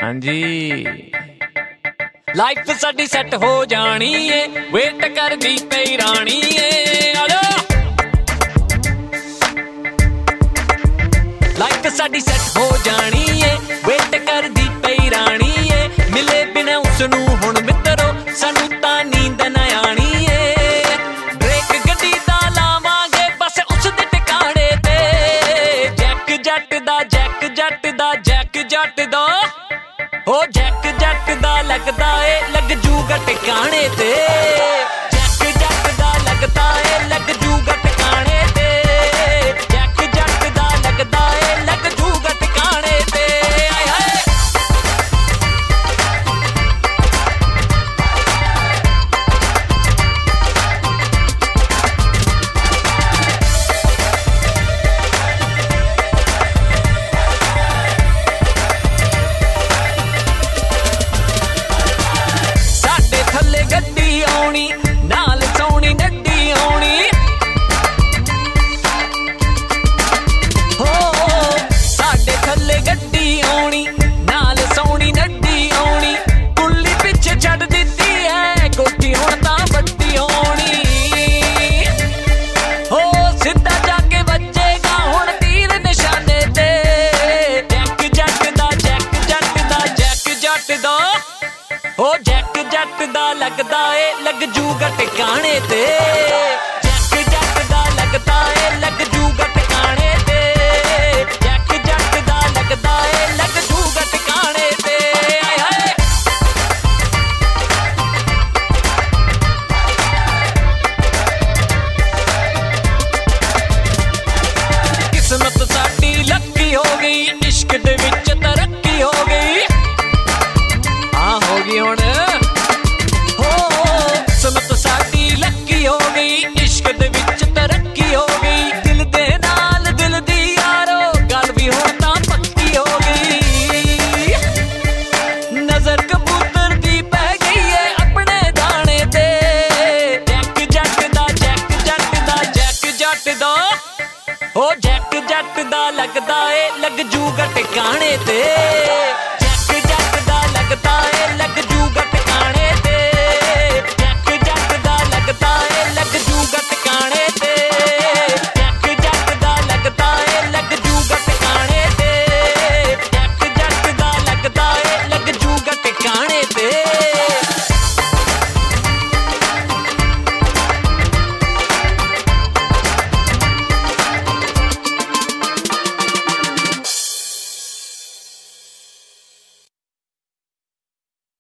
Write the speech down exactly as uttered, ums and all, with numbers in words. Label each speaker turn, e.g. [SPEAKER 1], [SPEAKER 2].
[SPEAKER 1] ਹਾਂਜੀ ਲਾਈਫ ਸਾਡੀ ਸੈੱਟ ਹੋ ਜਾਣੀ ਏ, ਵੇਟ ਕਰਦੀ ਪਈ ਰਾਣੀ ਏ। ਆਲੋ ਲਾਈਫ ਸਾਡੀ ਸੈੱਟ ਹੋ ਜਾਣੀ ਏ, ਵੇਟ ਕਰਦੀ ਪਈ ਰਾਣੀ ਏ। ਮਿਲੇ ਬਿਨਾ ਉਸ ਨੂੰ ਹੁਣ ਮਿੱਤਰੋ ਸਾਨੂੰ ਤਾਂ ਨੀਂਦ ਨਾ ਆਣੀ ਏ। ਬ੍ਰੇਕ ਗੱਡੀ ਦਾ ਲਾਵਾਂਗੇ ਬਸ ਉਸ ਦੇ ਟਿਕਾਣੇ ਤੇ। ਜੈਕ ਜੱਟ ਦਾ ਜੈਕ ਜੱਟ ਦਾ ਜੈਕ ਜੱਟ ਦਾ ਹੋ ਜੈਕ ਜੱਟ ਦਾ ਲੱਗਦਾ ਏ ਲੱਗ ਜੂਗਾ ਟਿਕਾਣੇ ਤੇ। ਜੈਕ ਜੱਟ ਦਾ ਲੱਗਦਾ ਏ ਲੱਗ ਜੂਗਾ ਟਿਕਾਣੇ ਤੇ। ਜੈਕ ਜੱਟ ਦਾ ਲੱਗਦਾ ਏ ਲੱਗ ਜੂਗਾ ਟਿਕਾਣੇ ਤੇ। ਆਏ ਹਾਏ ਗੱਡੀ ਆਉਣੀ ਨਾਲ ਸੋਹਣੀ ਨੱਡੀ ਆਉਣੀ ਹੋ ਸਾਡੇ ਥੱਲੇ ਗੱਡੀ ਆਉਣੀ ਨਾਲ ਸੋਹਣੀ ਨੱਡੀ ਆਉਣੀ। ਕੁੱਲੀ ਪਿੱਛੇ ਛੱਡ ਦਿੱਤੀ ਐ ਕੋਠੀ ਹੁਣ ਤਾਂ ਵੱਡੀ ਆਉਣੀ ਹੋ ਸਿੱਧਾ ਜਾ ਕੇ ਵੱਜੇਗਾ ਹੁਣ ਤੀਰ ਨਿਸ਼ਾਨੇ ਤੇ। ਜੈਕ ਜੱਟ ਦਾ ਜੈਕ ਜੱਟ ਦਾ ਜੈਕ ਜੱਟ ਦਾ ਹੋ ਜੈਕ ਜੱਟ ਦਾ ਲੱਗਦਾ ਏ ਲੱਗ ਜੂਗਾ ਟਿਕਾਣੇ ਤੇ। ਜੈਕ ਜੱਟ ਦਾ ਲੱਗਦਾ ਏ ਲੱਗ ਜੂਗਾ ਟਿਕਾਣੇ ਤੇ। ਜੈਕ ਜੱਟ ਦਾ ਲੱਗਦਾ ਏ ਲੱਗ ਜੂਗਾ ਟਿਕਾਣੇ ਤੇ। ਆਏ ਹਾਏ ਕਿਸਮਤ ਸਾਡੀ ਲੱਕੀ ਹੋ ਗਈ, ਇਸ਼ਕ ਦੇ ਵਿੱਚ ਤਰੱਕੀ ਹੋ ਗਈ। ਆ ਹੋ ਗਈ ਹੁਣ ਕਿਸਮਤ ਸਾਡੀ ਲੱਕੀ ਹੋ ਗਈ, ਇਸ਼ਕ ਦੇ ਵਿੱਚ ਤਰੱਕੀ ਹੋ ਗਈ। ਦਿਲ ਦੇ ਨਾਲ ਦਿਲ ਦੀ ਯਾਰੋ ਗੱਲ ਵੀ ਹੁਣ ਤਾਂ ਪੱਕੀ ਹੋ ਗਈ। ਨਜ਼ਰ ਕਬੂਤਰ ਦੀ ਪੈ ਗਈ ਏ ਆਪਣੇ ਦਾਣੇ ਤੇ। ਜੈਕ ਜੱਟ ਦਾ ਜੈਕ ਜੱਟ ਦਾ ਜੈਕ ਜੱਟ ਦਾ ਹੋ ਜੈਕ ਜੱਟ ਦਾ ਲੱਗਦਾ ਏ ਲੱਗ ਜੂਗਾ ਟਿਕਾਣੇ ਤੇ।